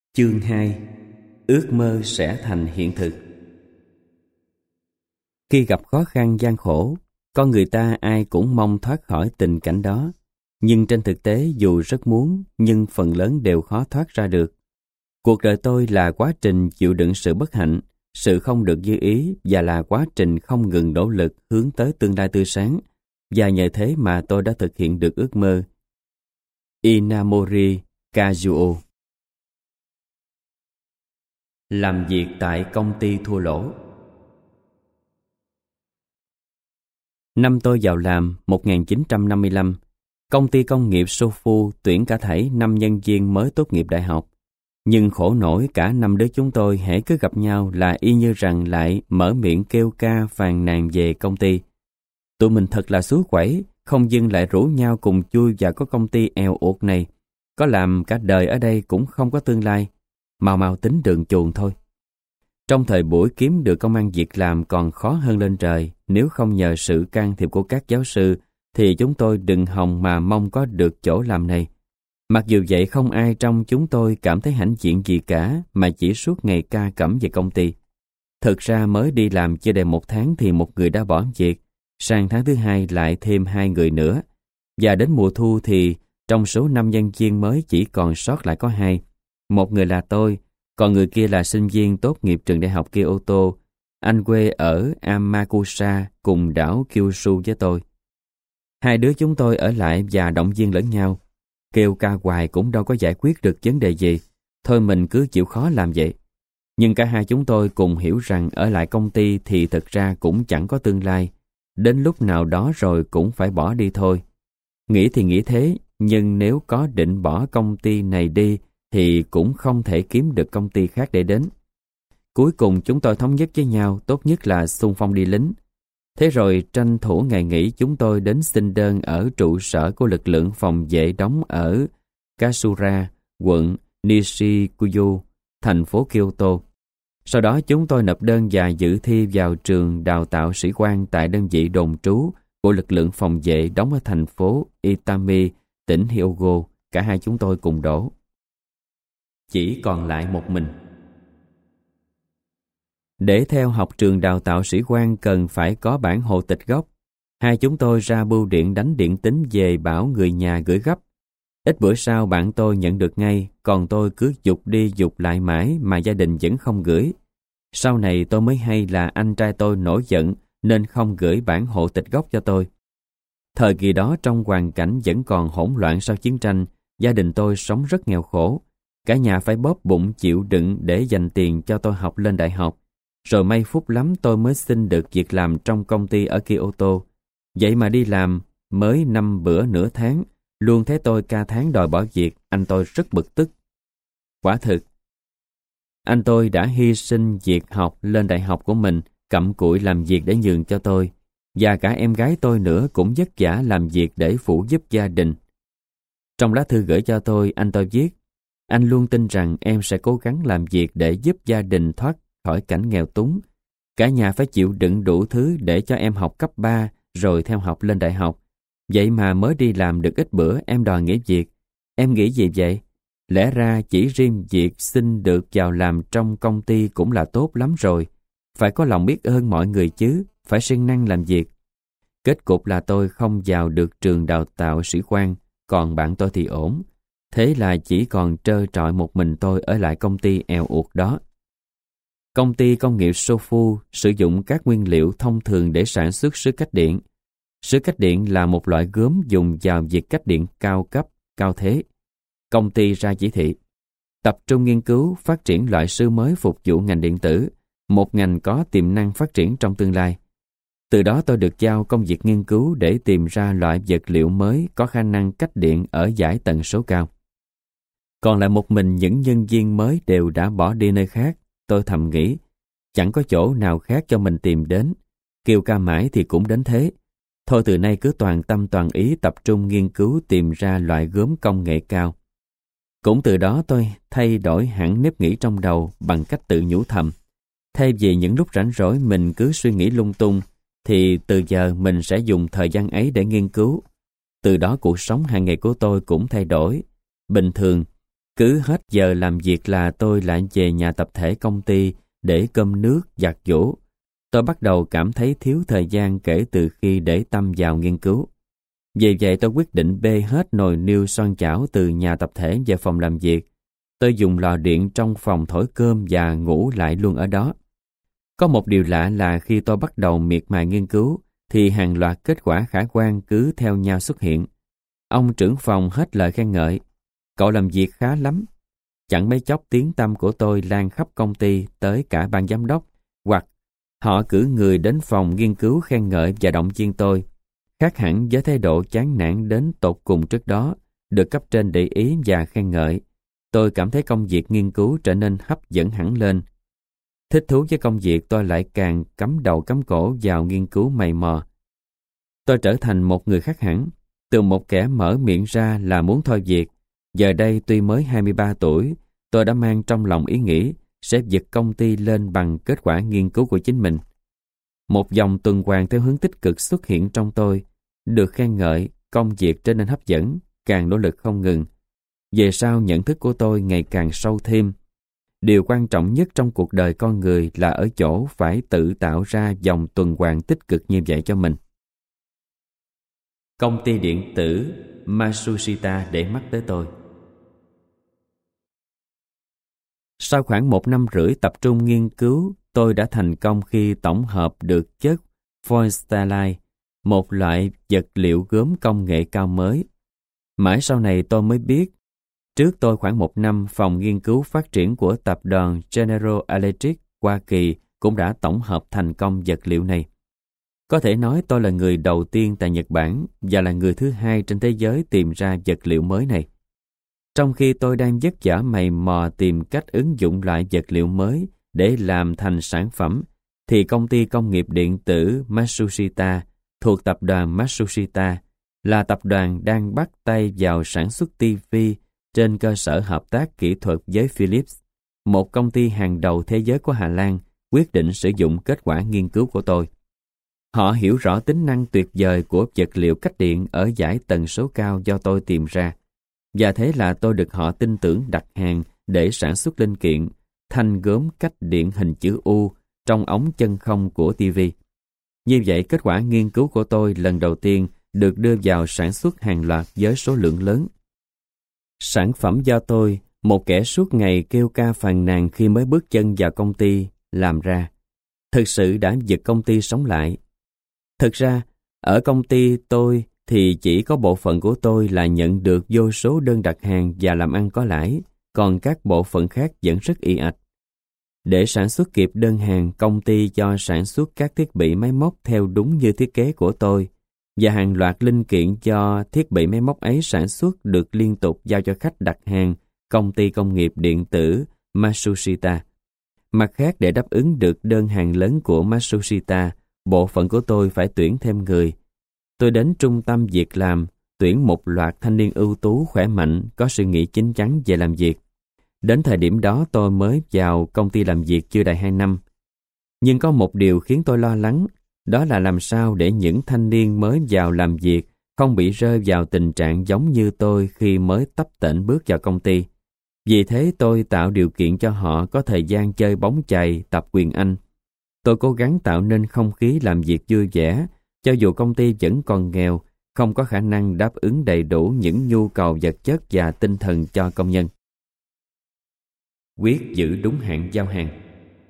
Chương 2: Ước mơ sẽ thành hiện thực. Khi gặp khó khăn gian khổ, con người ta ai cũng mong thoát khỏi tình cảnh đó. Nhưng trên thực tế dù rất muốn, nhưng phần lớn đều khó thoát ra được. Cuộc đời tôi là quá trình chịu đựng sự bất hạnh, sự không được như ý và là quá trình không ngừng nỗ lực hướng tới tương lai tươi sáng. Và nhờ thế mà tôi đã thực hiện được ước mơ. Inamori Kazuo. Làm việc tại công ty thua lỗ. Năm tôi vào làm 1955, công ty công nghiệp Sofu tuyển cả thảy 5 nhân viên mới tốt nghiệp đại học. Nhưng khổ nổi cả 5 đứa chúng tôi hễ cứ gặp nhau là y như rằng lại mở miệng kêu ca phàn nàn về công ty. Tụi mình thật là xúi quẩy, không dưng lại rủ nhau cùng chui vào có công ty èo uột này. Có làm cả đời ở đây cũng không có tương lai, mau tính đường chuồn thôi. Trong thời buổi kiếm được công ăn việc làm còn khó hơn lên trời, nếu không nhờ sự can thiệp của các giáo sư, thì chúng tôi đừng hòng mà mong có được chỗ làm này. Mặc dù vậy không ai trong chúng tôi cảm thấy hãnh diện gì cả, mà chỉ suốt ngày ca cẩm về công ty. Thực ra mới đi làm chưa đầy 1 tháng thì một người đã bỏ việc, sang tháng thứ 2 lại thêm 2 người nữa. Và đến mùa thu thì trong số 5 nhân viên mới chỉ còn sót lại có 2. Một người là tôi, còn người kia là sinh viên tốt nghiệp trường đại học Kyoto. Anh quê ở Amakusa cùng đảo Kyushu với tôi. 2 đứa chúng tôi ở lại và động viên lẫn nhau. Kêu ca hoài cũng đâu có giải quyết được vấn đề gì. Thôi mình cứ chịu khó làm vậy. Nhưng cả hai chúng tôi cùng hiểu rằng ở lại công ty thì thực ra cũng chẳng có tương lai. Đến lúc nào đó rồi cũng phải bỏ đi thôi. Nghĩ thì nghĩ thế, nhưng nếu có định bỏ công ty này đi thì cũng không thể kiếm được công ty khác để đến. Cuối cùng chúng tôi thống nhất với nhau tốt nhất là xung phong đi lính. Thế rồi tranh thủ ngày nghỉ chúng tôi đến xin đơn ở trụ sở của lực lượng phòng vệ đóng ở Kasura, quận Nishikuyo, thành phố Kyoto. Sau đó chúng tôi nộp đơn và dự thi vào trường đào tạo sĩ quan tại đơn vị đồn trú của lực lượng phòng vệ đóng ở thành phố Itami, tỉnh Hyogo. Cả hai chúng tôi cùng đỗ. Chỉ còn lại một mình. Để theo học trường đào tạo sĩ quan cần phải có bản hộ tịch gốc. Hai chúng tôi ra bưu điện đánh điện tín về bảo người nhà gửi gấp. Ít bữa sau bạn tôi nhận được ngay, còn tôi cứ giục đi giục lại mãi mà gia đình vẫn không gửi. Sau này tôi mới hay là anh trai tôi nổi giận nên không gửi bản hộ tịch gốc cho tôi. Thời kỳ đó trong hoàn cảnh vẫn còn hỗn loạn sau chiến tranh, gia đình tôi sống rất nghèo khổ. Cả nhà phải bóp bụng chịu đựng để dành tiền cho tôi học lên đại học. Rồi may phúc lắm tôi mới xin được việc làm trong công ty ở Kyoto. Vậy mà đi làm mới 5 bữa nửa tháng, luôn thấy tôi ca tháng đòi bỏ việc, anh tôi rất bực tức. Quả thực, anh tôi đã hy sinh việc học lên đại học của mình, cặm cụi làm việc để nhường cho tôi. Và cả em gái tôi nữa cũng vất vả làm việc để phụ giúp gia đình. Trong lá thư gửi cho tôi, anh tôi viết: anh luôn tin rằng em sẽ cố gắng làm việc để giúp gia đình thoát khỏi cảnh nghèo túng. Cả nhà phải chịu đựng đủ thứ để cho em học cấp 3 rồi theo học lên đại học. Vậy mà mới đi làm được ít bữa em đòi nghỉ việc. Em nghĩ gì vậy? Lẽ ra chỉ riêng việc xin được vào làm trong công ty cũng là tốt lắm rồi. Phải có lòng biết ơn mọi người chứ, phải siêng năng làm việc. Kết cục là tôi không vào được trường đào tạo sĩ quan, còn bạn tôi thì ổn. Thế là chỉ còn trơ trọi một mình tôi ở lại công ty èo uột đó. Công ty công nghiệp Sofu sử dụng các nguyên liệu thông thường để sản xuất sứ cách điện. Sứ cách điện là một loại gốm dùng vào việc cách điện cao cấp, cao thế. Công ty ra chỉ thị tập trung nghiên cứu phát triển loại sứ mới phục vụ ngành điện tử, một ngành có tiềm năng phát triển trong tương lai. Từ đó tôi được giao công việc nghiên cứu để tìm ra loại vật liệu mới có khả năng cách điện ở dải tần số cao. Còn lại một mình những nhân viên mới đều đã bỏ đi nơi khác. Tôi thầm nghĩ, chẳng có chỗ nào khác cho mình tìm đến. Kêu ca mãi thì cũng đến thế. Thôi từ nay cứ toàn tâm toàn ý tập trung nghiên cứu tìm ra loại gốm công nghệ cao. Cũng từ đó tôi thay đổi hẳn nếp nghĩ trong đầu bằng cách tự nhủ thầm. Thay vì những lúc rảnh rỗi mình cứ suy nghĩ lung tung, thì từ giờ mình sẽ dùng thời gian ấy để nghiên cứu. Từ đó cuộc sống hàng ngày của tôi cũng thay đổi. Bình thường, Cứ hết giờ làm việc là tôi lại về nhà tập thể công ty để cơm nước, giặt giũ. Tôi bắt đầu cảm thấy thiếu thời gian kể từ khi để tâm vào nghiên cứu. Vì vậy tôi quyết định bê hết nồi niêu xoong chảo từ nhà tập thể về phòng làm việc. Tôi dùng lò điện trong phòng thổi cơm và ngủ lại luôn ở đó. Có một điều lạ là khi tôi bắt đầu miệt mài nghiên cứu, thì hàng loạt kết quả khả quan cứ theo nhau xuất hiện. Ông trưởng phòng hết lời khen ngợi. Cậu làm việc khá lắm. Chẳng mấy chốc tiếng tăm của tôi lan khắp công ty tới cả ban giám đốc, hoặc họ cử người đến phòng nghiên cứu khen ngợi và động viên tôi. Khác hẳn với thái độ chán nản đến tột cùng trước đó, được cấp trên để ý và khen ngợi, tôi cảm thấy công việc nghiên cứu trở nên hấp dẫn hẳn lên. Thích thú với công việc, tôi lại càng cắm đầu cắm cổ vào nghiên cứu mày mò. Tôi trở thành một người khác hẳn, từ một kẻ mở miệng ra là muốn thôi việc. Giờ đây tuy mới 23 tuổi, tôi đã mang trong lòng ý nghĩ sẽ giật công ty lên bằng kết quả nghiên cứu của chính mình. Một dòng tuần hoàn theo hướng tích cực xuất hiện trong tôi, được khen ngợi, công việc trở nên hấp dẫn, càng nỗ lực không ngừng. Về sau nhận thức của tôi ngày càng sâu thêm. Điều quan trọng nhất trong cuộc đời con người là ở chỗ phải tự tạo ra dòng tuần hoàn tích cực như vậy cho mình. Công ty điện tử Matsushita để mắt tới tôi. Sau khoảng 1 năm rưỡi tập trung nghiên cứu, tôi đã thành công khi tổng hợp được chất Phosphatide, một loại vật liệu gốm công nghệ cao mới. Mãi sau này tôi mới biết, trước tôi khoảng 1 năm, phòng nghiên cứu phát triển của tập đoàn General Electric Hoa Kỳ cũng đã tổng hợp thành công vật liệu này. Có thể nói tôi là người đầu tiên tại Nhật Bản và là người thứ hai trên thế giới tìm ra vật liệu mới này. Trong khi tôi đang vất vả mày mò tìm cách ứng dụng loại vật liệu mới để làm thành sản phẩm, thì công ty công nghiệp điện tử Matsushita thuộc tập đoàn Matsushita là tập đoàn đang bắt tay vào sản xuất TV trên cơ sở hợp tác kỹ thuật với Philips, một công ty hàng đầu thế giới của Hà Lan, quyết định sử dụng kết quả nghiên cứu của tôi. Họ hiểu rõ tính năng tuyệt vời của vật liệu cách điện ở dải tần số cao do tôi tìm ra, và thế là tôi được họ tin tưởng đặt hàng để sản xuất linh kiện, thanh gốm cách điện hình chữ U trong ống chân không của TV. Như vậy, kết quả nghiên cứu của tôi lần đầu tiên được đưa vào sản xuất hàng loạt với số lượng lớn. Sản phẩm do tôi, một kẻ suốt ngày kêu ca phàn nàn khi mới bước chân vào công ty, làm ra, thực sự đã giật công ty sống lại. Thực ra, ở công ty tôi thì chỉ có bộ phận của tôi là nhận được vô số đơn đặt hàng và làm ăn có lãi, còn các bộ phận khác vẫn rất ì ạch. Để sản xuất kịp đơn hàng, công ty cho sản xuất các thiết bị máy móc theo đúng như thiết kế của tôi, và hàng loạt linh kiện cho thiết bị máy móc ấy sản xuất được liên tục giao cho khách đặt hàng công ty công nghiệp điện tử Matsushita. Mặt khác, để đáp ứng được đơn hàng lớn của Matsushita, bộ phận của tôi phải tuyển thêm người. Tôi đến trung tâm việc làm, tuyển một loạt thanh niên ưu tú, khỏe mạnh, có suy nghĩ chín chắn về làm việc. Đến thời điểm đó tôi mới vào công ty làm việc chưa đầy 2 năm. Nhưng có một điều khiến tôi lo lắng, đó là làm sao để những thanh niên mới vào làm việc không bị rơi vào tình trạng giống như tôi khi mới tấp tễnh bước vào công ty. Vì thế tôi tạo điều kiện cho họ có thời gian chơi bóng chày, tập quyền Anh. Tôi cố gắng tạo nên không khí làm việc vui vẻ, cho dù công ty vẫn còn nghèo, không có khả năng đáp ứng đầy đủ những nhu cầu vật chất và tinh thần cho công nhân. Quyết giữ đúng hạn giao hàng.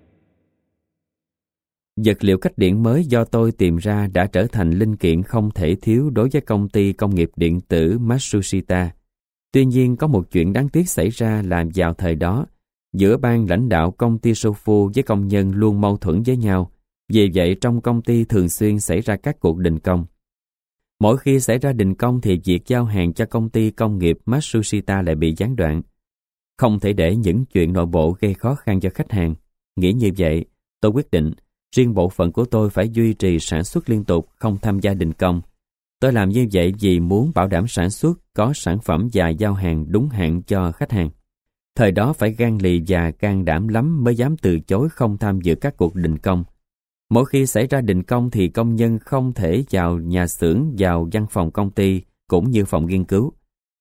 Vật liệu cách điện mới do tôi tìm ra đã trở thành linh kiện không thể thiếu đối với công ty công nghiệp điện tử Matsushita. Tuy nhiên, có một chuyện đáng tiếc xảy ra là vào thời đó, giữa ban lãnh đạo công ty Sofu với công nhân luôn mâu thuẫn với nhau. Vì vậy, trong công ty thường xuyên xảy ra các cuộc đình công. Mỗi khi xảy ra đình công thì việc giao hàng cho công ty công nghiệp Matsushita lại bị gián đoạn. Không thể để những chuyện nội bộ gây khó khăn cho khách hàng. Nghĩ như vậy, tôi quyết định riêng bộ phận của tôi phải duy trì sản xuất liên tục, không tham gia đình công. Tôi làm như vậy vì muốn bảo đảm sản xuất, có sản phẩm và giao hàng đúng hạn cho khách hàng. Thời đó phải gan lì và can đảm lắm mới dám từ chối không tham dự các cuộc đình công. Mỗi khi xảy ra đình công thì công nhân không thể vào nhà xưởng, vào văn phòng công ty cũng như phòng nghiên cứu.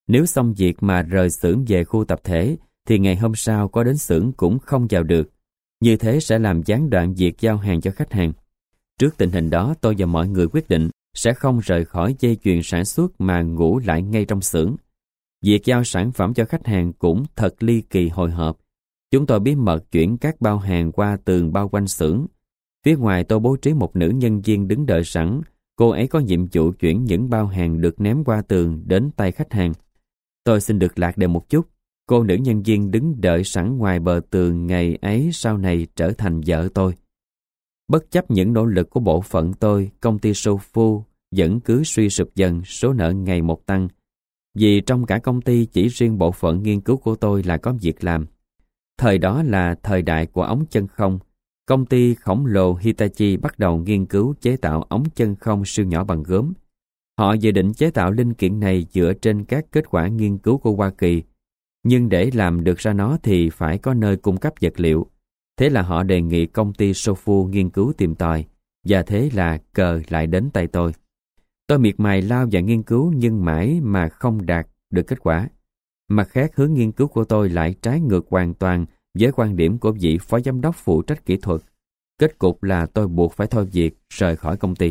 Nếu xong việc mà rời xưởng về khu tập thể, thì ngày hôm sau có đến xưởng cũng không vào được. Như thế sẽ làm gián đoạn việc giao hàng cho khách hàng. Trước tình hình đó, tôi và mọi người quyết định sẽ không rời khỏi dây chuyền sản xuất mà ngủ lại ngay trong xưởng. Việc giao sản phẩm cho khách hàng cũng thật ly kỳ hồi hộp. Chúng tôi bí mật chuyển các bao hàng qua tường bao quanh xưởng. Phía ngoài tôi bố trí một nữ nhân viên đứng đợi sẵn. Cô ấy có nhiệm vụ chuyển những bao hàng được ném qua tường đến tay khách hàng. Tôi xin được lạc đề một chút. Cô nữ nhân viên đứng đợi sẵn ngoài bờ tường ngày ấy sau này trở thành vợ tôi. Bất chấp những nỗ lực của bộ phận tôi, công ty Sofu vẫn cứ suy sụp dần, số nợ ngày một tăng. Vì trong cả công ty chỉ riêng bộ phận nghiên cứu của tôi là có việc làm. Thời đó là thời đại của ống chân không. Công ty khổng lồ Hitachi bắt đầu nghiên cứu chế tạo ống chân không siêu nhỏ bằng gốm. Họ dự định chế tạo linh kiện này dựa trên các kết quả nghiên cứu của Hoa Kỳ. Nhưng để làm được ra nó thì phải có nơi cung cấp vật liệu. Thế là họ đề nghị công ty Sofu nghiên cứu tìm tòi, và thế là cờ lại đến tay tôi. Tôi miệt mài lao vào nghiên cứu nhưng mãi mà không đạt được kết quả. Mặt khác, hướng nghiên cứu của tôi lại trái ngược hoàn toàn với quan điểm của vị phó giám đốc phụ trách kỹ thuật. Kết cục là tôi buộc phải thôi việc, rời khỏi công ty.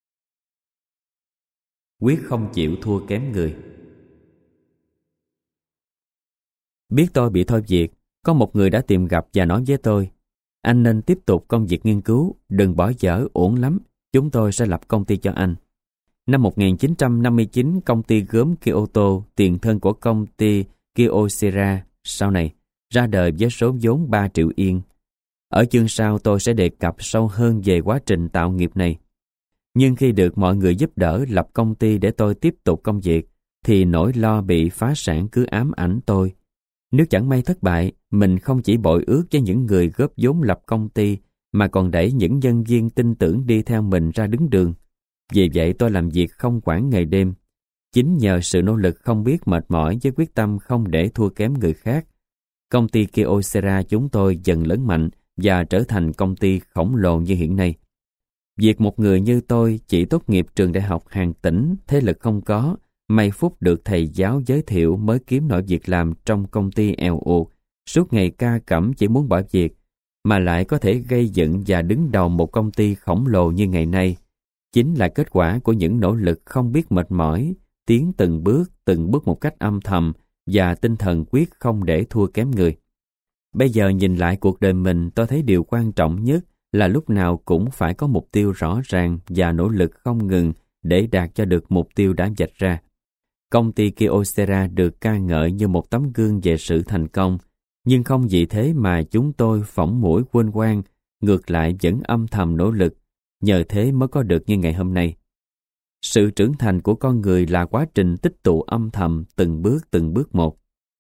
Quyết không chịu thua kém người. Biết tôi bị thôi việc, có một người đã tìm gặp và nói với tôi: anh nên tiếp tục công việc nghiên cứu, đừng bỏ dở, uổng lắm, chúng tôi sẽ lập công ty cho anh. Năm 1959, công ty gốm Kyoto, tiền thân của công ty Kyocera, sau này, ra đời với số vốn 3 triệu yên. Ở chương sau tôi sẽ đề cập sâu hơn về quá trình tạo nghiệp này. Nhưng khi được mọi người giúp đỡ lập công ty để tôi tiếp tục công việc, thì nỗi lo bị phá sản cứ ám ảnh tôi. Nếu chẳng may thất bại, mình không chỉ bội ước với những người góp vốn lập công ty, mà còn đẩy những nhân viên tin tưởng đi theo mình ra đứng đường. Vì vậy tôi làm việc không quản ngày đêm. Chính nhờ sự nỗ lực không biết mệt mỏi với quyết tâm không để thua kém người khác, công ty Kyocera chúng tôi dần lớn mạnh và trở thành công ty khổng lồ như hiện nay. Việc một người như tôi chỉ tốt nghiệp trường đại học hàng tỉnh, thế lực không có, may phúc được thầy giáo giới thiệu mới kiếm nổi việc làm trong công ty eo uột, suốt ngày ca cẩm chỉ muốn bỏ việc, mà lại có thể gây dựng và đứng đầu một công ty khổng lồ như ngày nay. Chính là kết quả của những nỗ lực không biết mệt mỏi, tiến từng bước một cách âm thầm và tinh thần quyết không để thua kém người. Bây giờ nhìn lại cuộc đời mình, tôi thấy điều quan trọng nhất là lúc nào cũng phải có mục tiêu rõ ràng và nỗ lực không ngừng để đạt cho được mục tiêu đã vạch ra. Công ty Kyocera được ca ngợi như một tấm gương về sự thành công, nhưng không vì thế mà chúng tôi phỏng mũi quên quang, ngược lại vẫn âm thầm nỗ lực, nhờ thế mới có được như ngày hôm nay. Sự trưởng thành của con người là quá trình tích tụ âm thầm từng bước một.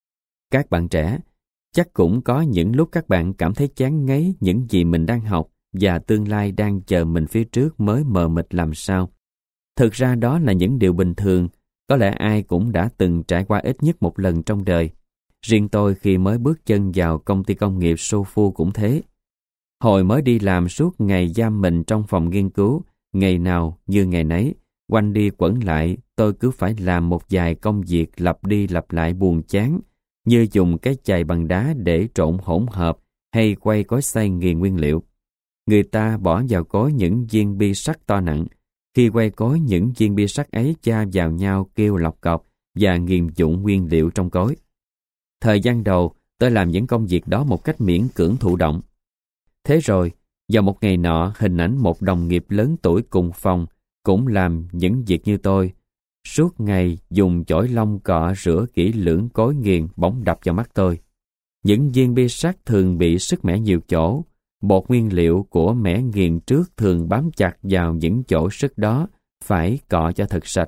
Các bạn trẻ, chắc cũng có những lúc các bạn cảm thấy chán ngấy những gì mình đang học và tương lai đang chờ mình phía trước mới mờ mịt làm sao. Thực ra đó là những điều bình thường, có lẽ ai cũng đã từng trải qua ít nhất một lần trong đời. Riêng tôi khi mới bước chân vào công ty công nghiệp Sofu cũng thế. Hồi mới đi làm suốt ngày giam mình trong phòng nghiên cứu, ngày nào như ngày nấy, quanh đi quẩn lại, tôi cứ phải làm một vài công việc lặp đi lặp lại buồn chán, như dùng cái chày bằng đá để trộn hỗn hợp hay quay cối xay nghiền nguyên liệu. Người ta bỏ vào cối những viên bi sắt to nặng. Khi quay cối, những viên bi sắt ấy cha vào nhau kêu lọc cọc và nghiền dụng nguyên liệu trong cối. Thời gian đầu, tôi làm những công việc đó một cách miễn cưỡng thụ động. Thế rồi, vào một ngày nọ, hình ảnh một đồng nghiệp lớn tuổi cùng phòng cũng làm những việc như tôi. Suốt ngày dùng chổi lông cọ rửa kỹ lưỡng cối nghiền bỗng đập vào mắt tôi. Những viên bi sắt thường bị sứt mẻ nhiều chỗ. Bột nguyên liệu của mẻ nghiền trước thường bám chặt vào những chỗ sứt đó, phải cọ cho thật sạch.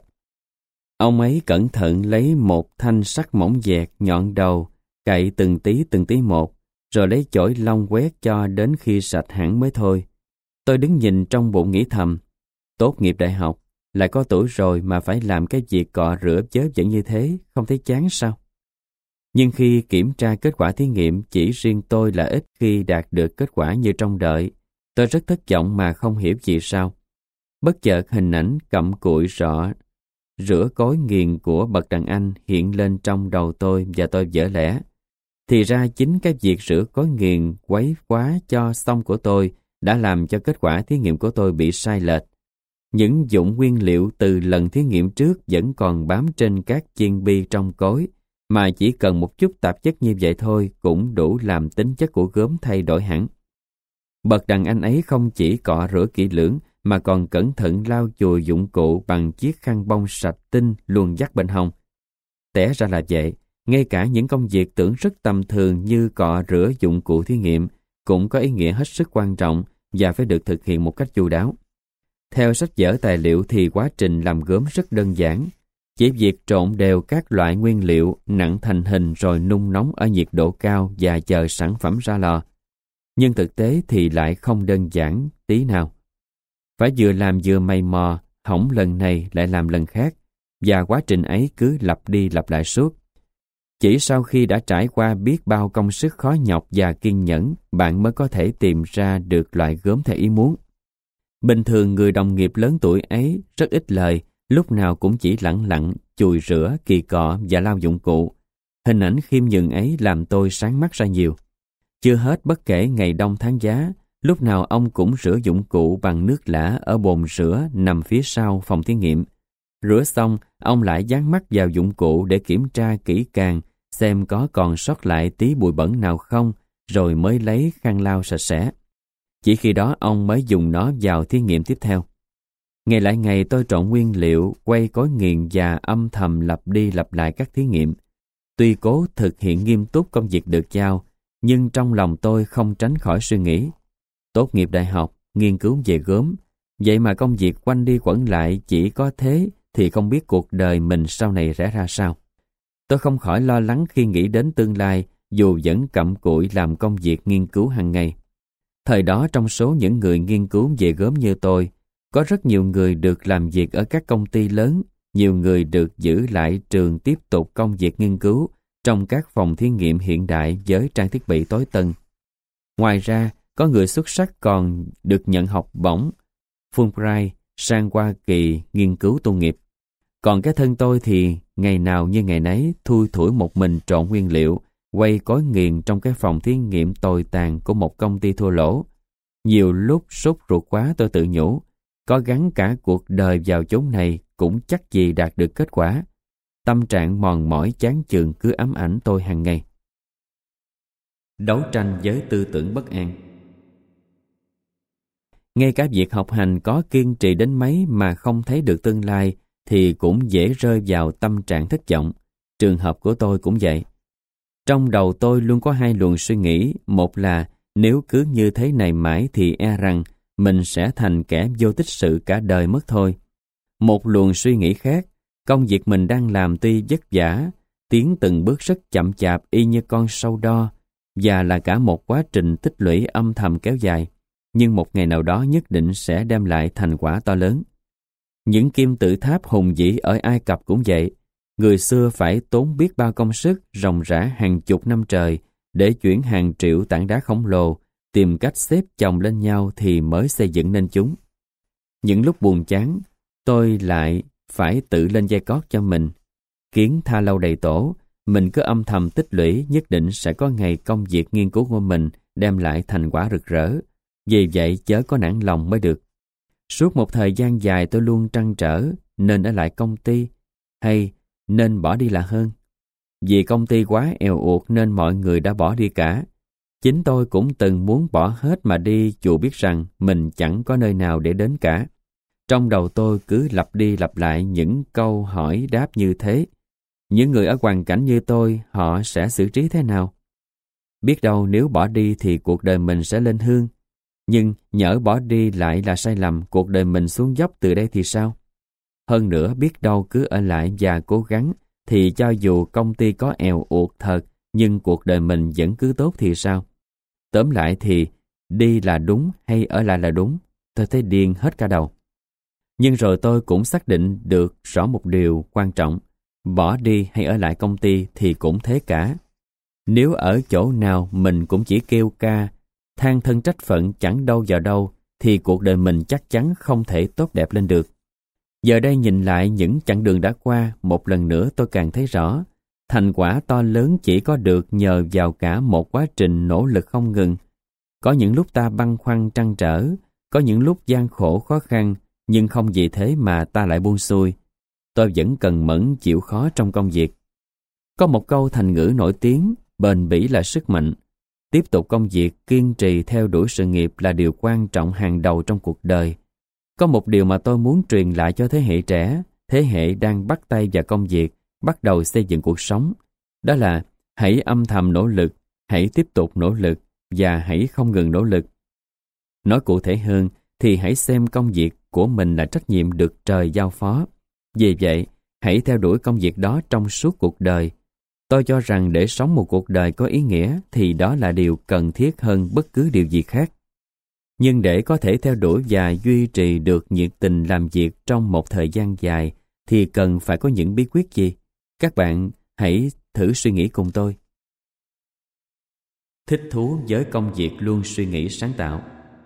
Ông ấy cẩn thận lấy một thanh sắt mỏng dẹt nhọn đầu, cậy từng tí một, rồi lấy chổi lông quét cho đến khi sạch hẳn mới thôi. Tôi đứng nhìn trong bụng nghĩ thầm, tốt nghiệp đại học, lại có tuổi rồi mà phải làm cái việc cọ rửa vớ vẩn như thế, không thấy chán sao? Nhưng khi kiểm tra kết quả thí nghiệm, chỉ riêng tôi là ít khi đạt được kết quả như trông đợi. Tôi rất thất vọng mà không hiểu vì sao. Bất chợt hình ảnh cặm cụi rõ rửa cối nghiền của bậc đàn anh hiện lên trong đầu tôi và tôi vỡ lẽ. Thì ra chính cái việc rửa cối nghiền quấy quá cho xong của tôi đã làm cho kết quả thí nghiệm của tôi bị sai lệch. Những dụng nguyên liệu từ lần thí nghiệm trước vẫn còn bám trên các chiên bi trong cối, mà chỉ cần một chút tạp chất như vậy thôi cũng đủ làm tính chất của gốm thay đổi hẳn. Bậc đàn anh ấy không chỉ cọ rửa kỹ lưỡng mà còn cẩn thận lau chùi dụng cụ bằng chiếc khăn bông sạch tinh luôn dắt bên hông. Té ra là vậy, ngay cả những công việc tưởng rất tầm thường như cọ rửa dụng cụ thí nghiệm cũng có ý nghĩa hết sức quan trọng và phải được thực hiện một cách chu đáo. Theo sách vở tài liệu thì quá trình làm gốm rất đơn giản. Chỉ việc trộn đều các loại nguyên liệu nặn thành hình rồi nung nóng ở nhiệt độ cao và chờ sản phẩm ra lò. Nhưng thực tế thì lại không đơn giản tí nào. Phải vừa làm vừa mày mò, hỏng lần này lại làm lần khác, và quá trình ấy cứ lặp đi lặp lại suốt. Chỉ sau khi đã trải qua biết bao công sức khó nhọc và kiên nhẫn, bạn mới có thể tìm ra được loại gốm theo ý muốn. Bình thường người đồng nghiệp lớn tuổi ấy rất ít lời, lúc nào cũng chỉ lẳng lặng, chùi rửa, kỳ cọ và lau dụng cụ. Hình ảnh khiêm nhường ấy làm tôi sáng mắt ra nhiều. Chưa hết bất kể ngày đông tháng giá, lúc nào ông cũng rửa dụng cụ bằng nước lã ở bồn rửa nằm phía sau phòng thí nghiệm. Rửa xong, ông lại dán mắt vào dụng cụ để kiểm tra kỹ càng xem có còn sót lại tí bụi bẩn nào không, rồi mới lấy khăn lau sạch sẽ. Chỉ khi đó ông mới dùng nó vào thí nghiệm tiếp theo. Ngày lại ngày tôi trộn nguyên liệu, quay cối nghiền và âm thầm lặp đi lặp lại các thí nghiệm. Tuy cố thực hiện nghiêm túc công việc được giao, nhưng trong lòng tôi không tránh khỏi suy nghĩ. Tốt nghiệp đại học, nghiên cứu về gốm, vậy mà công việc quanh đi quẩn lại chỉ có thế thì không biết cuộc đời mình sau này sẽ ra sao. Tôi không khỏi lo lắng khi nghĩ đến tương lai dù vẫn cặm cụi làm công việc nghiên cứu hàng ngày. Thời đó trong số những người nghiên cứu về gốm như tôi, có rất nhiều người được làm việc ở các công ty lớn, nhiều người được giữ lại trường tiếp tục công việc nghiên cứu trong các phòng thí nghiệm hiện đại với trang thiết bị tối tân. Ngoài ra, có người xuất sắc còn được nhận học bổng Fulbright sang Hoa Kỳ nghiên cứu tu nghiệp. Còn cái thân tôi thì ngày nào như ngày nấy thui thủi một mình trộn nguyên liệu, quay cối nghiền trong cái phòng thí nghiệm tồi tàn của một công ty thua lỗ. Nhiều lúc sốt ruột quá tôi tự nhủ, có gắn cả cuộc đời vào chốn này cũng chắc gì đạt được kết quả. Tâm trạng mòn mỏi chán chường cứ ám ảnh tôi hàng ngày. Đấu tranh với tư tưởng bất an. Ngay cả việc học hành có kiên trì đến mấy mà không thấy được tương lai thì cũng dễ rơi vào tâm trạng thất vọng. Trường hợp của tôi cũng vậy. Trong đầu tôi luôn có hai luồng suy nghĩ. Một là nếu cứ như thế này mãi thì e rằng mình sẽ thành kẻ vô tích sự cả đời mất thôi. Một luồng suy nghĩ khác, công việc mình đang làm tuy vất vả, tiến từng bước rất chậm chạp y như con sâu đo, và là cả một quá trình tích lũy âm thầm kéo dài, nhưng một ngày nào đó nhất định sẽ đem lại thành quả to lớn. Những kim tự tháp hùng vĩ ở Ai Cập cũng vậy. Người xưa phải tốn biết bao công sức ròng rã hàng chục năm trời để chuyển hàng triệu tảng đá khổng lồ, tìm cách xếp chồng lên nhau thì mới xây dựng nên chúng. Những lúc buồn chán, tôi lại phải tự lên dây cót cho mình. Kiến tha lâu đầy tổ, mình cứ âm thầm tích lũy, nhất định sẽ có ngày công việc nghiên cứu của mình đem lại thành quả rực rỡ. Vì vậy chớ có nản lòng mới được. Suốt một thời gian dài tôi luôn trăn trở nên ở lại công ty hay nên bỏ đi là hơn. Vì công ty quá èo uột nên mọi người đã bỏ đi cả. Chính tôi cũng từng muốn bỏ hết mà đi, dù biết rằng mình chẳng có nơi nào để đến cả. Trong đầu tôi cứ lặp đi lặp lại những câu hỏi đáp như thế. Những người ở hoàn cảnh như tôi, họ sẽ xử trí thế nào? Biết đâu nếu bỏ đi thì cuộc đời mình sẽ lên hương. Nhưng nhỡ bỏ đi lại là sai lầm, cuộc đời mình xuống dốc từ đây thì sao? Hơn nữa biết đâu cứ ở lại và cố gắng thì cho dù công ty có èo uột thật nhưng cuộc đời mình vẫn cứ tốt thì sao? Tóm lại thì đi là đúng hay ở lại là đúng, tôi thấy điên hết cả đầu. Nhưng rồi tôi cũng xác định được rõ một điều quan trọng, bỏ đi hay ở lại công ty thì cũng thế cả. Nếu ở chỗ nào mình cũng chỉ kêu ca, than thân trách phận chẳng đâu vào đâu, thì cuộc đời mình chắc chắn không thể tốt đẹp lên được. Giờ đây nhìn lại những chặng đường đã qua, một lần nữa tôi càng thấy rõ, thành quả to lớn chỉ có được nhờ vào cả một quá trình nỗ lực không ngừng. Có những lúc ta băn khoăn trăn trở, có những lúc gian khổ khó khăn, nhưng không vì thế mà ta lại buông xuôi. Tôi vẫn cần mẫn chịu khó trong công việc. Có một câu thành ngữ nổi tiếng, bền bỉ là sức mạnh. Tiếp tục công việc, kiên trì theo đuổi sự nghiệp là điều quan trọng hàng đầu trong cuộc đời. Có một điều mà tôi muốn truyền lại cho thế hệ trẻ, thế hệ đang bắt tay vào công việc, bắt đầu xây dựng cuộc sống. Đó là hãy âm thầm nỗ lực, hãy tiếp tục nỗ lực và hãy không ngừng nỗ lực. Nói cụ thể hơn thì hãy xem công việc của mình là trách nhiệm được trời giao phó. Vì vậy, hãy theo đuổi công việc đó trong suốt cuộc đời. Tôi cho rằng để sống một cuộc đời có ý nghĩa thì đó là điều cần thiết hơn bất cứ điều gì khác. Nhưng để có thể theo đuổi và duy trì được nhiệt tình làm việc trong một thời gian dài thì cần phải có những bí quyết gì? Các bạn hãy thử suy nghĩ cùng tôi. Thích thú với công việc luôn suy nghĩ sáng tạo.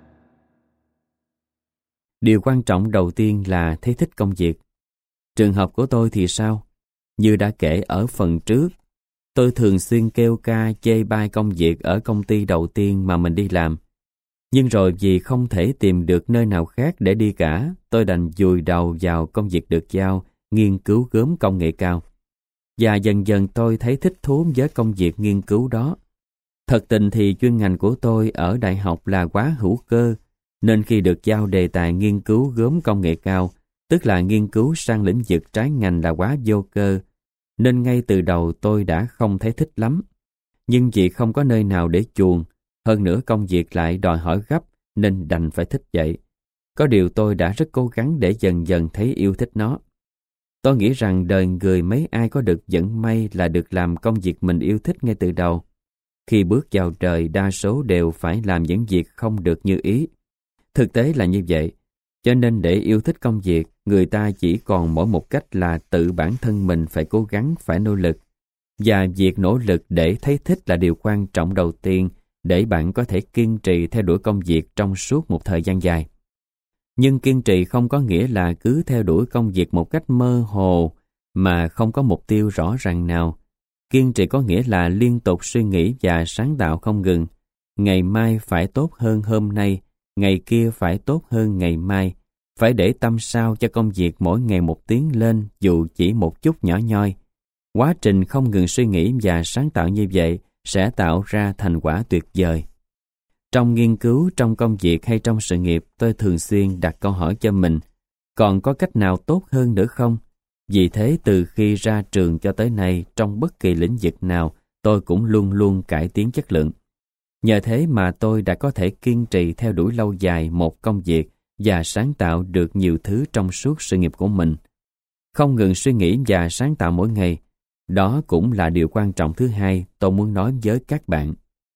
Điều quan trọng đầu tiên là thấy thích công việc. Trường hợp của tôi thì sao? Như đã kể ở phần trước, tôi thường xuyên kêu ca chê bai công việc ở công ty đầu tiên mà mình đi làm. Nhưng rồi vì không thể tìm được nơi nào khác để đi cả, tôi đành vùi đầu vào công việc được giao, nghiên cứu gốm công nghệ cao. Và dần dần tôi thấy thích thú với công việc nghiên cứu đó. Thật tình thì chuyên ngành của tôi ở đại học là hóa hữu cơ, nên khi được giao đề tài nghiên cứu gốm công nghệ cao, tức là nghiên cứu sang lĩnh vực trái ngành là hóa vô cơ, nên ngay từ đầu tôi đã không thấy thích lắm. Nhưng vì không có nơi nào để chuồn, hơn nữa công việc lại đòi hỏi gấp nên đành phải thích vậy. Có điều tôi đã rất cố gắng để dần dần thấy yêu thích nó. Tôi nghĩ rằng đời người mấy ai có được vận may là được làm công việc mình yêu thích ngay từ đầu. Khi bước vào đời đa số đều phải làm những việc không được như ý. Thực tế là như vậy. Cho nên để yêu thích công việc, người ta chỉ còn mỗi một cách là tự bản thân mình phải cố gắng, phải nỗ lực. Và việc nỗ lực để thấy thích là điều quan trọng đầu tiên để bạn có thể kiên trì theo đuổi công việc trong suốt một thời gian dài. Nhưng kiên trì không có nghĩa là cứ theo đuổi công việc một cách mơ hồ mà không có mục tiêu rõ ràng nào. Kiên trì có nghĩa là liên tục suy nghĩ và sáng tạo không ngừng. Ngày mai phải tốt hơn hôm nay, ngày kia phải tốt hơn ngày mai. Phải để tâm sao cho công việc mỗi ngày một tiến lên dù chỉ một chút nhỏ nhoi. Quá trình không ngừng suy nghĩ và sáng tạo như vậy sẽ tạo ra thành quả tuyệt vời. Trong nghiên cứu, trong công việc hay trong sự nghiệp, tôi thường xuyên đặt câu hỏi cho mình, còn có cách nào tốt hơn nữa không? Vì thế từ khi ra trường cho tới nay, trong bất kỳ lĩnh vực nào, tôi cũng luôn luôn cải tiến chất lượng. Nhờ thế mà tôi đã có thể kiên trì theo đuổi lâu dài một công việc và sáng tạo được nhiều thứ trong suốt sự nghiệp của mình. Không ngừng suy nghĩ và sáng tạo mỗi ngày, đó cũng là điều quan trọng thứ hai tôi muốn nói với các bạn.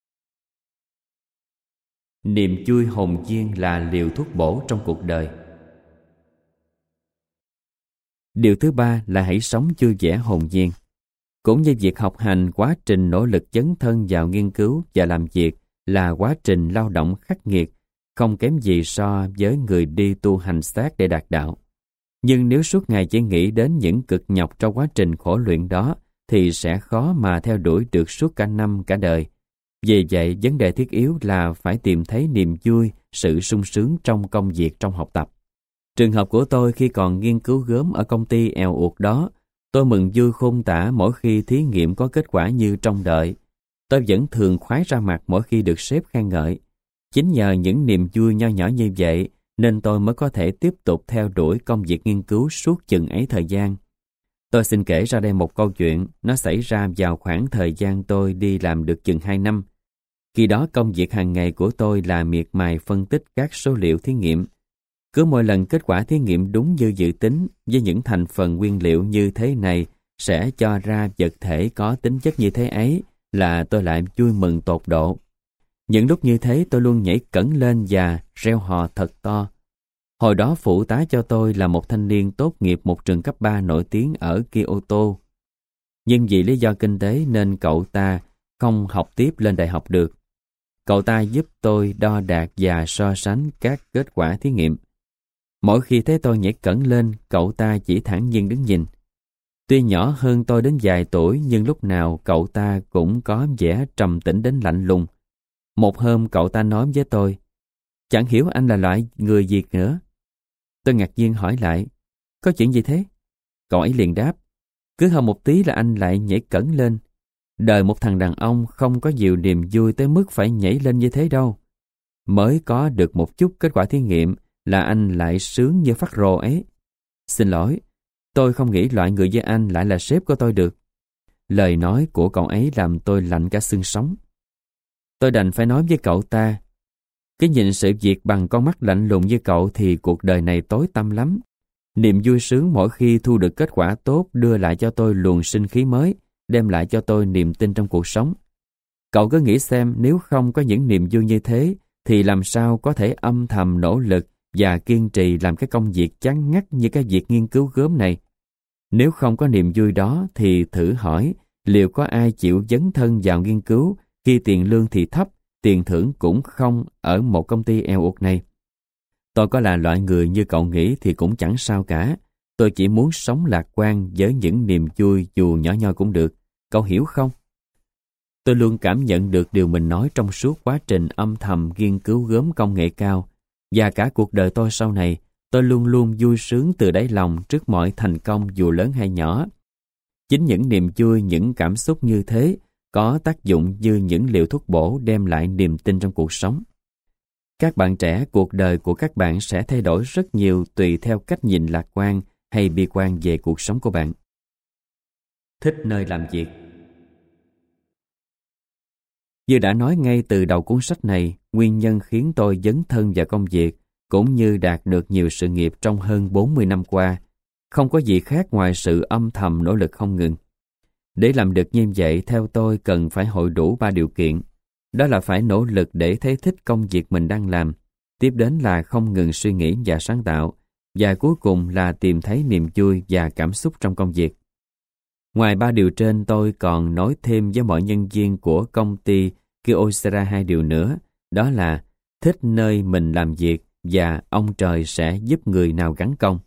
Niềm vui hồn nhiên là liều thuốc bổ trong cuộc đời. Điều thứ ba là hãy sống vui vẻ hồn nhiên. Cũng như việc học hành, quá trình nỗ lực dấn thân vào nghiên cứu và làm việc là quá trình lao động khắc nghiệt, không kém gì so với người đi tu hành xác để đạt đạo. Nhưng nếu suốt ngày chỉ nghĩ đến những cực nhọc trong quá trình khổ luyện đó, thì sẽ khó mà theo đuổi được suốt cả năm cả đời. Vì vậy, vấn đề thiết yếu là phải tìm thấy niềm vui, sự sung sướng trong công việc, trong học tập. Trường hợp của tôi khi còn nghiên cứu gốm ở công ty èo uột đó, tôi mừng vui khôn tả mỗi khi thí nghiệm có kết quả như trông đợi. Tôi vẫn thường khoái ra mặt mỗi khi được sếp khen ngợi. Chính nhờ những niềm vui nho nhỏ như vậy nên tôi mới có thể tiếp tục theo đuổi công việc nghiên cứu suốt chừng ấy thời gian. Tôi xin kể ra đây một câu chuyện, nó xảy ra vào khoảng thời gian tôi đi làm được chừng 2 năm. Khi đó công việc hàng ngày của tôi là miệt mài phân tích các số liệu thí nghiệm. Cứ mỗi lần kết quả thí nghiệm đúng như dự tính với những thành phần nguyên liệu như thế này sẽ cho ra vật thể có tính chất như thế ấy là tôi lại vui mừng tột độ. Những lúc như thế tôi luôn nhảy cẫng lên và reo hò thật to. Hồi đó phụ tá cho tôi là một thanh niên tốt nghiệp một trường cấp 3 nổi tiếng ở Kyoto. Nhưng vì lý do kinh tế nên cậu ta không học tiếp lên đại học được. Cậu ta giúp tôi đo đạc và so sánh các kết quả thí nghiệm. Mỗi khi thấy tôi nhảy cẫng lên, cậu ta chỉ thản nhiên đứng nhìn. Tuy nhỏ hơn tôi đến vài tuổi, nhưng lúc nào cậu ta cũng có vẻ trầm tĩnh đến lạnh lùng. Một hôm cậu ta nói với tôi, chẳng hiểu anh là loại người gì nữa. Tôi ngạc nhiên hỏi lại, có chuyện gì thế? Cậu ấy liền đáp, cứ hơn một tí là anh lại nhảy cẫng lên. Đời một thằng đàn ông không có nhiều niềm vui tới mức phải nhảy lên như thế đâu. Mới có được một chút kết quả thí nghiệm là anh lại sướng như phát rồ ấy. Xin lỗi, tôi không nghĩ loại người như anh lại là sếp của tôi được. Lời nói của cậu ấy làm tôi lạnh cả xương sống. Tôi đành phải nói với cậu ta, cái nhìn sự việc bằng con mắt lạnh lùng như cậu thì cuộc đời này tối tăm lắm. Niềm vui sướng mỗi khi thu được kết quả tốt đưa lại cho tôi luồng sinh khí mới, đem lại cho tôi niềm tin trong cuộc sống. Cậu cứ nghĩ xem, nếu không có những niềm vui như thế thì làm sao có thể âm thầm nỗ lực và kiên trì làm cái công việc chán ngắt như cái việc nghiên cứu gớm này. Nếu không có niềm vui đó thì thử hỏi liệu có ai chịu dấn thân vào nghiên cứu khi tiền lương thì thấp, tiền thưởng cũng không ở một công ty eo uột này. Tôi có là loại người như cậu nghĩ thì cũng chẳng sao cả. Tôi chỉ muốn sống lạc quan với những niềm vui dù nhỏ nhoi cũng được. Cậu hiểu không? Tôi luôn cảm nhận được điều mình nói trong suốt quá trình âm thầm nghiên cứu gớm công nghệ cao. Và cả cuộc đời tôi sau này, tôi luôn luôn vui sướng từ đáy lòng trước mọi thành công dù lớn hay nhỏ. Chính những niềm vui, những cảm xúc như thế có tác dụng như những liều thuốc bổ đem lại niềm tin trong cuộc sống. Các bạn trẻ, cuộc đời của các bạn sẽ thay đổi rất nhiều tùy theo cách nhìn lạc quan hay bi quan về cuộc sống của bạn. Thích nơi làm việc. Như đã nói ngay từ đầu cuốn sách này, nguyên nhân khiến tôi dấn thân vào công việc cũng như đạt được nhiều sự nghiệp trong hơn 40 năm qua, không có gì khác ngoài sự âm thầm nỗ lực không ngừng. Để làm được như vậy, theo tôi cần phải hội đủ 3 điều kiện. Đó là phải nỗ lực để thấy thích công việc mình đang làm, tiếp đến là không ngừng suy nghĩ và sáng tạo, và cuối cùng là tìm thấy niềm vui và cảm xúc trong công việc. Ngoài 3 điều trên, tôi còn nói thêm với mọi nhân viên của công ty Kyocera 2 điều nữa, đó là thích nơi mình làm việc và ông trời sẽ giúp người nào gắn công.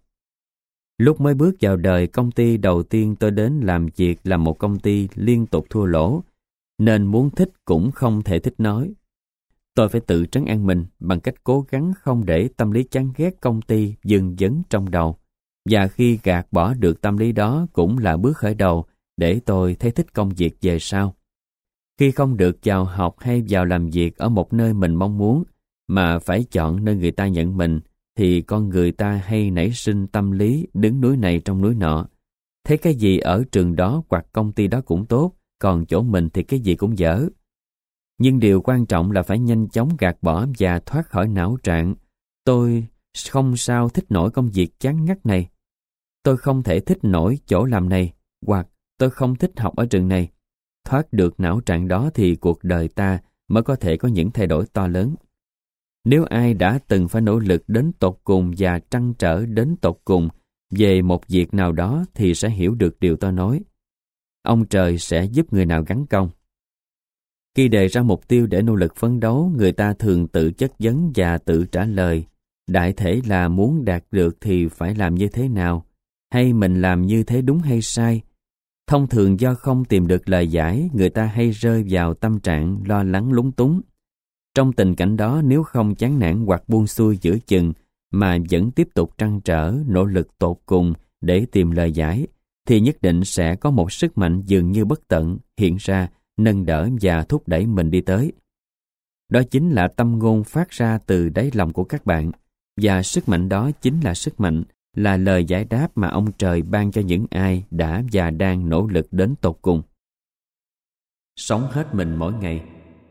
Lúc mới bước vào đời, công ty đầu tiên tôi đến làm việc là một công ty liên tục thua lỗ, nên muốn thích cũng không thể thích nói. Tôi phải tự trấn an mình bằng cách cố gắng không để tâm lý chán ghét công ty dừng dấn trong đầu. Và khi gạt bỏ được tâm lý đó cũng là bước khởi đầu để tôi thấy thích công việc về sau. Khi không được vào học hay vào làm việc ở một nơi mình mong muốn, mà phải chọn nơi người ta nhận mình, thì con người ta hay nảy sinh tâm lý đứng núi này trong núi nọ. Thấy cái gì ở trường đó hoặc công ty đó cũng tốt, còn chỗ mình thì cái gì cũng dở. Nhưng điều quan trọng là phải nhanh chóng gạt bỏ và thoát khỏi não trạng tôi không sao thích nổi công việc chán ngắt này, tôi không thể thích nổi chỗ làm này, hoặc tôi không thích học ở trường này. Thoát được não trạng đó thì cuộc đời ta mới có thể có những thay đổi to lớn. Nếu ai đã từng phải nỗ lực đến tột cùng và trăn trở đến tột cùng về một việc nào đó thì sẽ hiểu được điều tôi nói. Ông trời sẽ giúp người nào gắn công. Khi đề ra mục tiêu để nỗ lực phấn đấu, người ta thường tự chất vấn và tự trả lời. Đại thể là muốn đạt được thì phải làm như thế nào? Hay mình làm như thế đúng hay sai? Thông thường do không tìm được lời giải, người ta hay rơi vào tâm trạng lo lắng lúng túng. Trong tình cảnh đó, nếu không chán nản hoặc buông xuôi giữa chừng, mà vẫn tiếp tục trăn trở, nỗ lực tột cùng để tìm lời giải, thì nhất định sẽ có một sức mạnh dường như bất tận hiện ra, nâng đỡ và thúc đẩy mình đi tới. Đó chính là tâm ngôn phát ra từ đáy lòng của các bạn, và sức mạnh đó chính là sức mạnh, là lời giải đáp mà ông trời ban cho những ai đã và đang nỗ lực đến tột cùng. Sống hết mình mỗi ngày.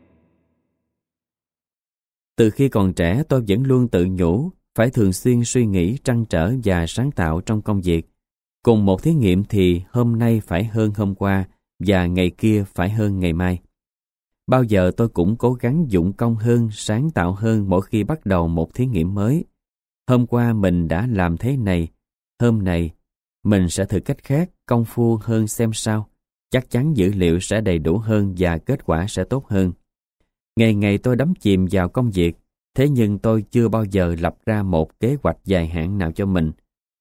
Từ khi còn trẻ, tôi vẫn luôn tự nhủ phải thường xuyên suy nghĩ, trăn trở và sáng tạo trong công việc. Cùng một thí nghiệm thì hôm nay phải hơn hôm qua và ngày kia phải hơn ngày mai. Bao giờ tôi cũng cố gắng dụng công hơn, sáng tạo hơn mỗi khi bắt đầu một thí nghiệm mới. Hôm qua mình đã làm thế này, hôm nay mình sẽ thử cách khác, công phu hơn xem sao. Chắc chắn dữ liệu sẽ đầy đủ hơn và kết quả sẽ tốt hơn. Ngày ngày tôi đắm chìm vào công việc, Thế nhưng tôi chưa bao giờ lập ra một kế hoạch dài hạn nào cho mình.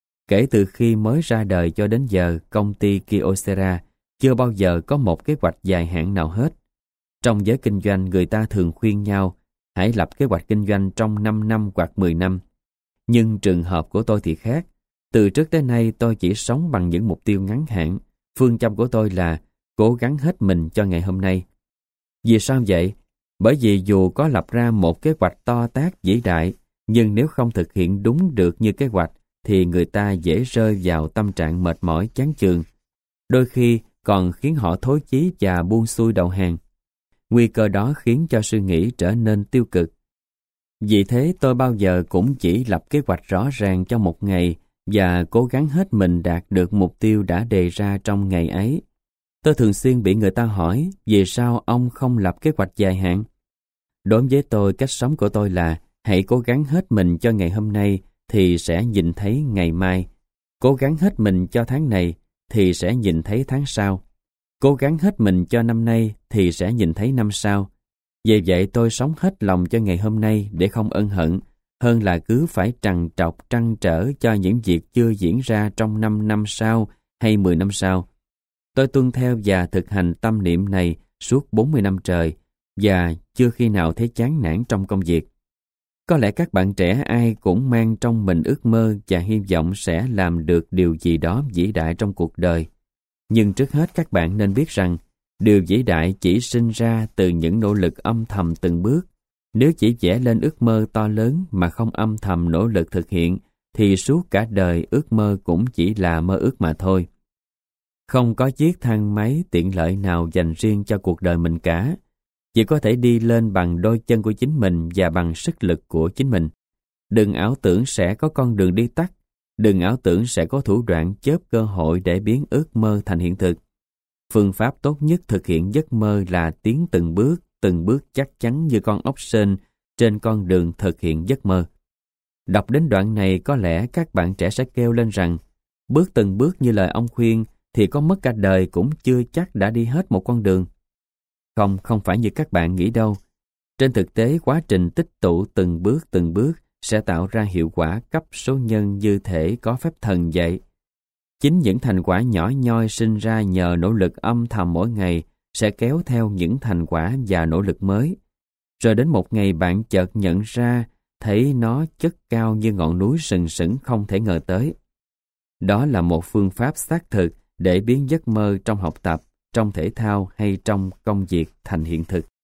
Kể từ khi mới ra đời cho đến giờ, công ty Kyocera chưa bao giờ có một kế hoạch dài hạn nào hết. Trong giới kinh doanh, người ta thường khuyên nhau hãy lập kế hoạch kinh doanh trong 5 năm hoặc 10 năm. Nhưng trường hợp của tôi thì khác. Từ trước tới nay tôi chỉ sống bằng những mục tiêu ngắn hạn. Phương châm của tôi là cố gắng hết mình cho ngày hôm nay. Vì sao vậy? Bởi vì dù có lập ra một kế hoạch to tát vĩ đại, nhưng nếu không thực hiện đúng được như kế hoạch, thì người ta dễ rơi vào tâm trạng mệt mỏi chán chường. Đôi khi còn khiến họ thối chí và buông xuôi đầu hàng. Nguy cơ đó khiến cho suy nghĩ trở nên tiêu cực. Vì thế tôi bao giờ cũng chỉ lập kế hoạch rõ ràng cho một ngày và cố gắng hết mình đạt được mục tiêu đã đề ra trong ngày ấy. Tôi thường xuyên bị người ta hỏi vì sao ông không lập kế hoạch dài hạn. Đối với tôi, cách sống của tôi là hãy cố gắng hết mình cho ngày hôm nay thì sẽ nhìn thấy ngày mai. Cố gắng hết mình cho tháng này thì sẽ nhìn thấy tháng sau. Cố gắng hết mình cho năm nay thì sẽ nhìn thấy năm sau. Vì vậy tôi sống hết lòng cho ngày hôm nay để không ân hận, hơn là cứ phải trằn trọc trăn trở cho những việc chưa diễn ra trong 5 năm sau hay 10 năm sau. Tôi tuân theo và thực hành tâm niệm này suốt 40 năm trời và chưa khi nào thấy chán nản trong công việc. Có lẽ các bạn trẻ ai cũng mang trong mình ước mơ và hy vọng sẽ làm được điều gì đó vĩ đại trong cuộc đời. Nhưng trước hết các bạn nên biết rằng điều vĩ đại chỉ sinh ra từ những nỗ lực âm thầm từng bước. Nếu chỉ vẽ lên ước mơ to lớn mà không âm thầm nỗ lực thực hiện, thì suốt cả đời ước mơ cũng chỉ là mơ ước mà thôi. Không có chiếc thang máy tiện lợi nào dành riêng cho cuộc đời mình cả. Chỉ có thể đi lên bằng đôi chân của chính mình và bằng sức lực của chính mình. Đừng ảo tưởng sẽ có con đường đi tắt. Đừng ảo tưởng sẽ có thủ đoạn chớp cơ hội để biến ước mơ thành hiện thực. Phương pháp tốt nhất thực hiện giấc mơ là tiến từng bước chắc chắn như con ốc sên trên con đường thực hiện giấc mơ. Đọc đến đoạn này có lẽ các bạn trẻ sẽ kêu lên rằng bước từng bước như lời ông khuyên thì có mất cả đời cũng chưa chắc đã đi hết một con đường. Không phải như các bạn nghĩ đâu. Trên thực tế, quá trình tích tụ từng bước sẽ tạo ra hiệu quả cấp số nhân như thể có phép thần vậy. Chính những thành quả nhỏ nhoi sinh ra nhờ nỗ lực âm thầm mỗi ngày sẽ kéo theo những thành quả và nỗ lực mới. Rồi đến một ngày bạn chợt nhận ra thấy nó chất cao như ngọn núi sừng sững không thể ngờ tới. Đó là một phương pháp xác thực để biến giấc mơ trong học tập, trong thể thao hay trong công việc thành hiện thực.